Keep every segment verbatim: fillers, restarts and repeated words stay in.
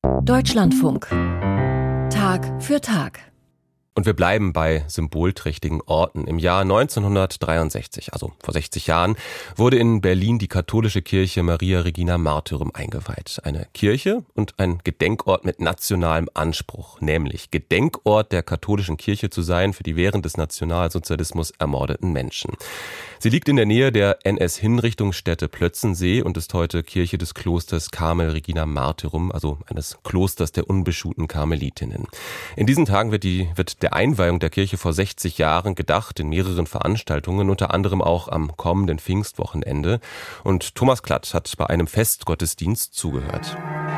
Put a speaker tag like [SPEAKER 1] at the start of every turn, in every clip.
[SPEAKER 1] Deutschlandfunk. Tag für Tag.
[SPEAKER 2] Und wir bleiben bei symbolträchtigen Orten. Im Jahr neunzehnhundertdreiundsechzig, also vor sechzig Jahren, wurde in Berlin die katholische Kirche Maria Regina Martyrum eingeweiht. Eine Kirche und ein Gedenkort mit nationalem Anspruch, nämlich Gedenkort der katholischen Kirche zu sein für die während des Nationalsozialismus ermordeten Menschen. Sie liegt in der Nähe der N S-Hinrichtungsstätte Plötzensee und ist heute Kirche des Klosters Carmel Regina Martyrum, also eines Klosters der unbeschuhten Karmelitinnen. In diesen Tagen wird die wird der Einweihung der Kirche vor sechzig Jahren gedacht in mehreren Veranstaltungen, unter anderem auch am kommenden Pfingstwochenende. Und Thomas Klatt hat bei einem Festgottesdienst zugehört.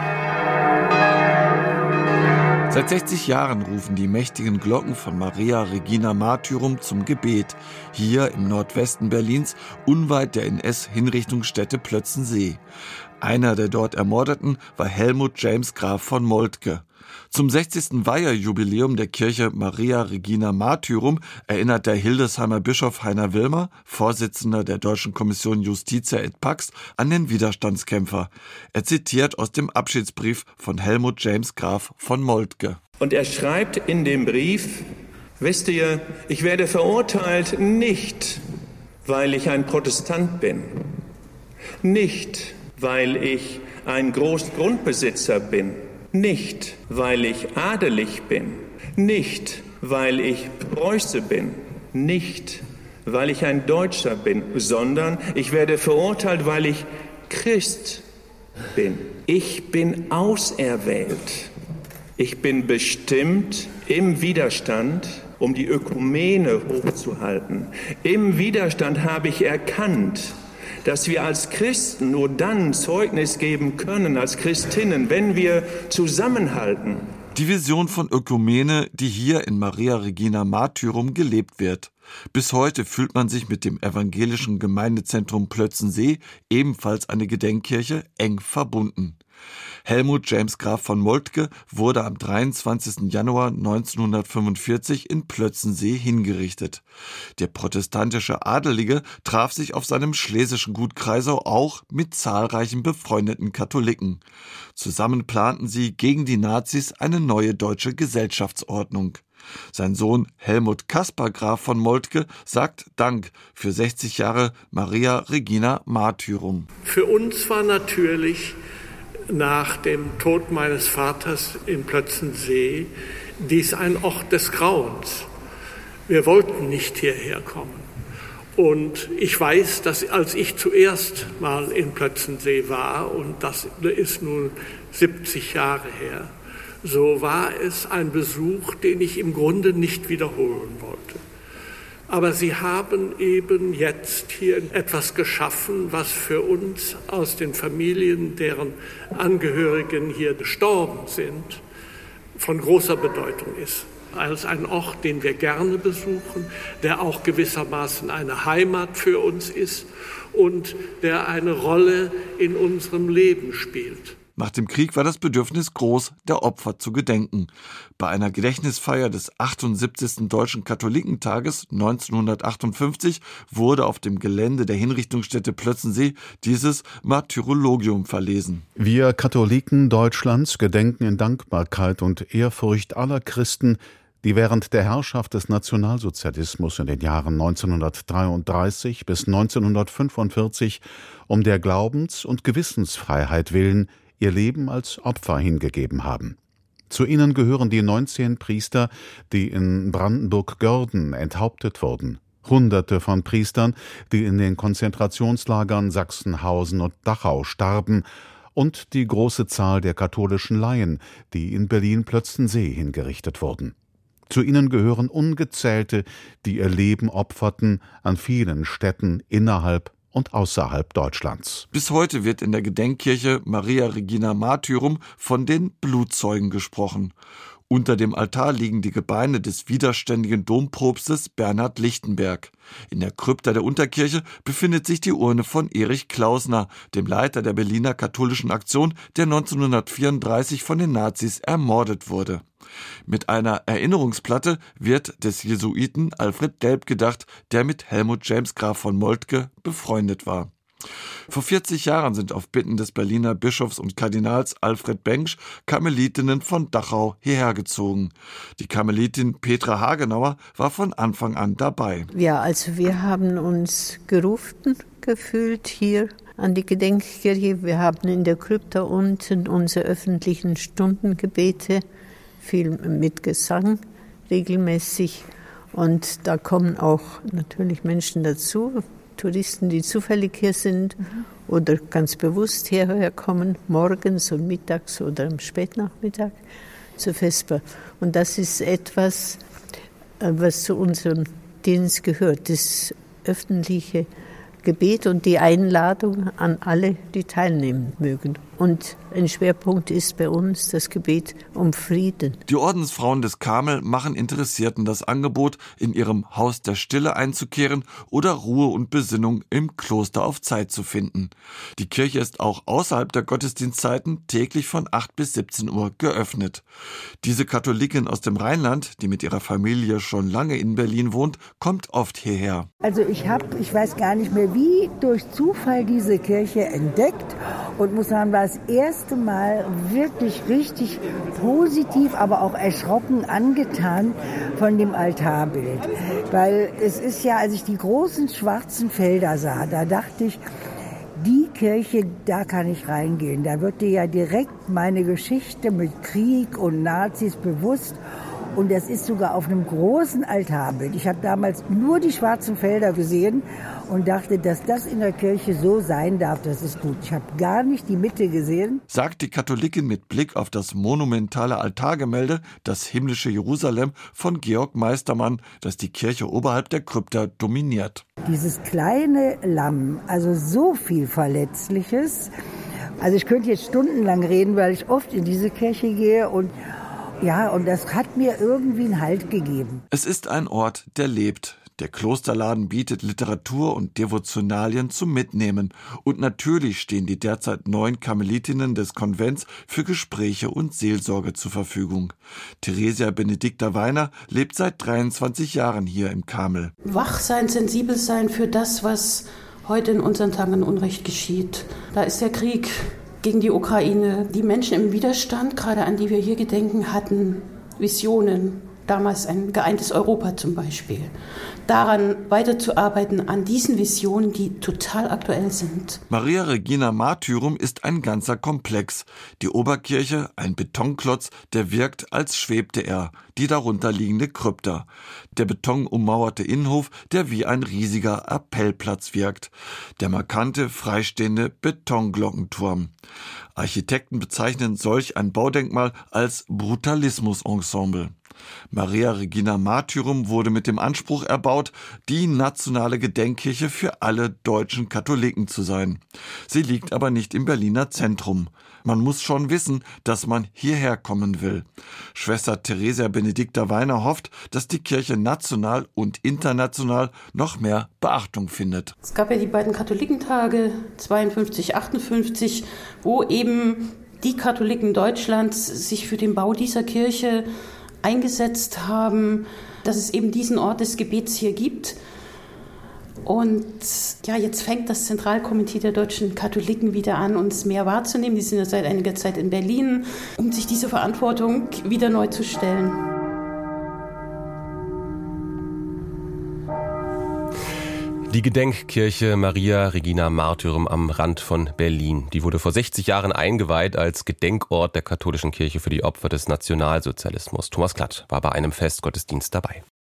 [SPEAKER 3] Seit sechzig Jahren rufen die mächtigen Glocken von Maria Regina Martyrum zum Gebet, hier im Nordwesten Berlins, unweit der N S-Hinrichtungsstätte Plötzensee. Einer der dort Ermordeten war Helmut James Graf von Moltke. Zum sechzigsten Weiherjubiläum der Kirche Maria Regina Martyrum erinnert der Hildesheimer Bischof Heiner Wilmer, Vorsitzender der Deutschen Kommission Justitia et Pax, an den Widerstandskämpfer. Er zitiert aus dem Abschiedsbrief von Helmut James Graf von Moltke.
[SPEAKER 4] Und er schreibt in dem Brief: Wisst ihr, ich werde verurteilt nicht, weil ich ein Protestant bin, nicht, weil ich ein Großgrundbesitzer bin, nicht, weil ich adelig bin, nicht, weil ich Preuße bin, nicht, weil ich ein Deutscher bin, sondern ich werde verurteilt, weil ich Christ bin. Ich bin auserwählt. Ich bin bestimmt im Widerstand, um die Ökumene hochzuhalten. Im Widerstand habe ich erkannt, dass wir als Christen nur dann Zeugnis geben können, als Christinnen, wenn wir zusammenhalten.
[SPEAKER 3] Die Vision von Ökumene, die hier in Maria Regina Martyrum gelebt wird. Bis heute fühlt man sich mit dem evangelischen Gemeindezentrum Plötzensee, ebenfalls eine Gedenkkirche, eng verbunden. Helmut James Graf von Moltke wurde am dreiundzwanzigsten Januar neunzehnhundertfünfundvierzig in Plötzensee hingerichtet. Der protestantische Adelige traf sich auf seinem schlesischen Gut Kreisau auch mit zahlreichen befreundeten Katholiken. Zusammen planten sie gegen die Nazis eine neue deutsche Gesellschaftsordnung. Sein Sohn Helmut Kaspar Graf von Moltke sagt Dank für sechzig Jahre Maria Regina Martyrum.
[SPEAKER 5] Für uns war natürlich nach dem Tod meines Vaters in Plötzensee dies ein Ort des Grauens. Wir wollten nicht hierher kommen. Und ich weiß, dass als ich zuerst mal in Plötzensee war, und das ist nun siebzig Jahre her, so war es ein Besuch, den ich im Grunde nicht wiederholen wollte. Aber sie haben eben jetzt hier etwas geschaffen, was für uns aus den Familien, deren Angehörigen hier gestorben sind, von großer Bedeutung ist. Als ein Ort, den wir gerne besuchen, der auch gewissermaßen eine Heimat für uns ist und der eine Rolle in unserem Leben spielt.
[SPEAKER 3] Nach dem Krieg war das Bedürfnis groß, der Opfer zu gedenken. Bei einer Gedächtnisfeier des achtundsiebzigsten Deutschen Katholikentages neunzehnhundertachtundfünfzig wurde auf dem Gelände der Hinrichtungsstätte Plötzensee dieses Martyrologium verlesen.
[SPEAKER 6] Wir Katholiken Deutschlands gedenken in Dankbarkeit und Ehrfurcht aller Christen, die während der Herrschaft des Nationalsozialismus in den Jahren neunzehnhundertdreiunddreißig bis neunzehnhundertfünfundvierzig um der Glaubens- und Gewissensfreiheit willen ihr Leben als Opfer hingegeben haben. Zu ihnen gehören die neunzehn Priester, die in Brandenburg-Görden enthauptet wurden, Hunderte von Priestern, die in den Konzentrationslagern Sachsenhausen und Dachau starben, und die große Zahl der katholischen Laien, die in Berlin-Plötzensee hingerichtet wurden. Zu ihnen gehören Ungezählte, die ihr Leben opferten an vielen Städten innerhalb und außerhalb Deutschlands.
[SPEAKER 3] Bis heute wird in der Gedenkkirche Maria Regina Martyrum von den Blutzeugen gesprochen. Unter dem Altar liegen die Gebeine des widerständigen Dompropstes Bernhard Lichtenberg. In der Krypta der Unterkirche befindet sich die Urne von Erich Klausner, dem Leiter der Berliner katholischen Aktion, der neunzehnhundertvierunddreißig von den Nazis ermordet wurde. Mit einer Erinnerungsplatte wird des Jesuiten Alfred Delp gedacht, der mit Helmut James Graf von Moltke befreundet war. Vor vierzig Jahren sind auf Bitten des Berliner Bischofs und Kardinals Alfred Bengsch Karmelitinnen von Dachau hierher gezogen. Die Karmelitin Petra Hagenauer war von Anfang an dabei.
[SPEAKER 7] Ja, also wir haben uns gerufen gefühlt hier an die Gedenkkirche. Wir haben in der Krypta unten unsere öffentlichen Stundengebete, viel mit Gesang regelmäßig. Und da kommen auch natürlich Menschen dazu, Touristen, die zufällig hier sind mhm. oder ganz bewusst hierher kommen, morgens und mittags oder am Spätnachmittag zur Vesper. Und das ist etwas, was zu unserem Dienst gehört, das öffentliche Gebet und die Einladung an alle, die teilnehmen mögen. Und ein Schwerpunkt ist bei uns das Gebet um Frieden.
[SPEAKER 3] Die Ordensfrauen des Karmel machen Interessierten das Angebot, in ihrem Haus der Stille einzukehren oder Ruhe und Besinnung im Kloster auf Zeit zu finden. Die Kirche ist auch außerhalb der Gottesdienstzeiten täglich von acht bis siebzehn Uhr geöffnet. Diese Katholikin aus dem Rheinland, die mit ihrer Familie schon lange in Berlin wohnt, kommt oft hierher.
[SPEAKER 8] Also ich habe, ich weiß gar nicht mehr wie, durch Zufall diese Kirche entdeckt und muss sagen, war das erste Mal wirklich richtig positiv, aber auch erschrocken angetan von dem Altarbild. Weil es ist ja, als ich die großen schwarzen Felder sah, da dachte ich, die Kirche, da kann ich reingehen. Da wird dir ja direkt meine Geschichte mit Krieg und Nazis bewusst. Und das ist sogar auf einem großen Altarbild. Ich habe damals nur die schwarzen Felder gesehen und dachte, dass das in der Kirche so sein darf, das ist gut. Ich habe gar nicht die Mitte gesehen.
[SPEAKER 3] Sagt die Katholikin mit Blick auf das monumentale Altargemälde, das himmlische Jerusalem von Georg Meistermann, das die Kirche oberhalb der Krypta dominiert.
[SPEAKER 8] Dieses kleine Lamm, also so viel Verletzliches. Also ich könnte jetzt stundenlang reden, weil ich oft in diese Kirche gehe und ja, und das hat mir irgendwie einen Halt gegeben.
[SPEAKER 3] Es ist ein Ort, der lebt. Der Klosterladen bietet Literatur und Devotionalien zum Mitnehmen. Und natürlich stehen die derzeit neun Karmelitinnen des Konvents für Gespräche und Seelsorge zur Verfügung. Theresia Benedicta Weiner lebt seit dreiundzwanzig Jahren hier im Karmel.
[SPEAKER 9] Wach sein, sensibel sein für das, was heute in unseren Tagen an Unrecht geschieht. Da ist der Krieg gegen die Ukraine, die Menschen im Widerstand, gerade an die wir hier gedenken, hatten Visionen, damals ein geeintes Europa zum Beispiel. Daran weiterzuarbeiten, an diesen Visionen, die total aktuell sind.
[SPEAKER 3] Maria Regina Martyrum ist ein ganzer Komplex. Die Oberkirche, ein Betonklotz, der wirkt, als schwebte er, die darunter liegende Krypta. Der betonummauerte Innenhof, der wie ein riesiger Appellplatz wirkt. Der markante, freistehende Betonglockenturm. Architekten bezeichnen solch ein Baudenkmal als Brutalismus-Ensemble. Maria Regina Martyrum wurde mit dem Anspruch erbaut, die nationale Gedenkkirche für alle deutschen Katholiken zu sein. Sie liegt aber nicht im Berliner Zentrum. Man muss schon wissen, dass man hierher kommen will. Schwester Theresia Benedicta Weiner hofft, dass die Kirche national und international noch mehr Beachtung findet.
[SPEAKER 9] Es gab ja die beiden Katholikentage zweiundfünfzig, achtundfünfzig, wo eben die Katholiken Deutschlands sich für den Bau dieser Kirche eingesetzt haben, dass es eben diesen Ort des Gebets hier gibt. Und ja, jetzt fängt das Zentralkomitee der deutschen Katholiken wieder an, uns mehr wahrzunehmen. Die sind ja seit einiger Zeit in Berlin, um sich diese Verantwortung wieder neu zu stellen.
[SPEAKER 2] Die Gedenkkirche Maria Regina Martyrum am Rand von Berlin. Die wurde vor sechzig Jahren eingeweiht als Gedenkort der katholischen Kirche für die Opfer des Nationalsozialismus. Thomas Klatt war bei einem Festgottesdienst dabei.